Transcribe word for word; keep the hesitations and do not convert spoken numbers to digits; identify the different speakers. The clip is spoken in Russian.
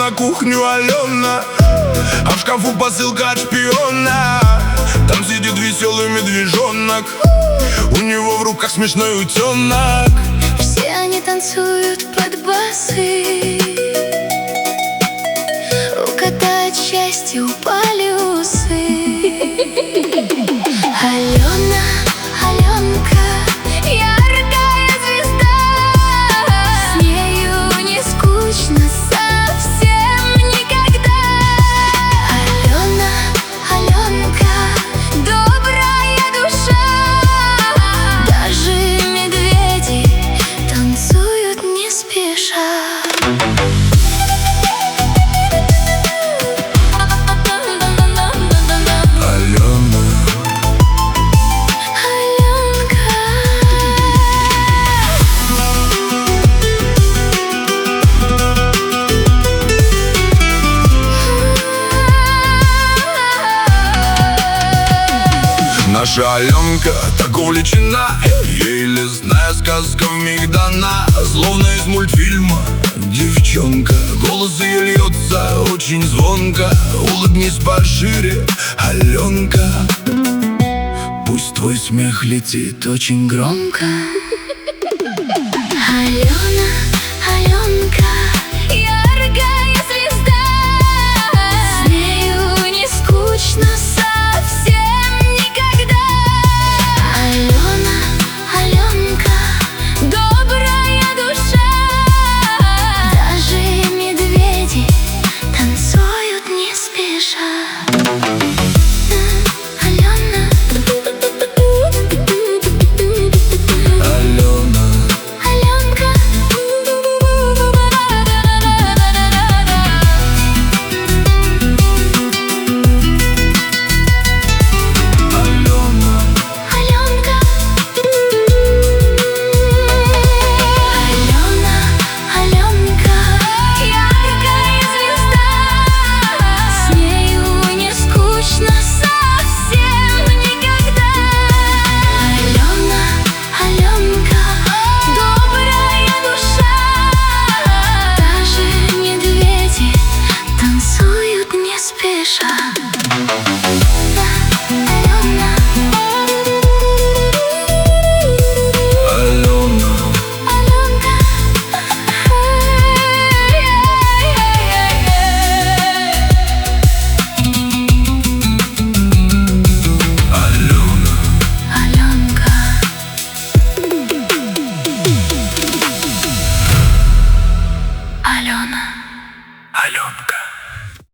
Speaker 1: на кухню Алена, а в шкафу посылка от шпиона. Там сидит веселый медвежонок, у него в руках смешной утенок.
Speaker 2: Все они танцуют под басы, укатает счастье, упали усы. Алена, Аленка, яркая звезда, с нею не скучно совсем никогда. Алена, Аленка, добрая душа, даже медведи танцуют не спеша.
Speaker 1: Наша Аленка так увлечена, ей лесная сказка вмиг дана. Словно из мультфильма девчонка, голос ее льется очень звонко. Улыбнись пошире, Аленка, пусть твой смех летит очень громко.
Speaker 2: Алена,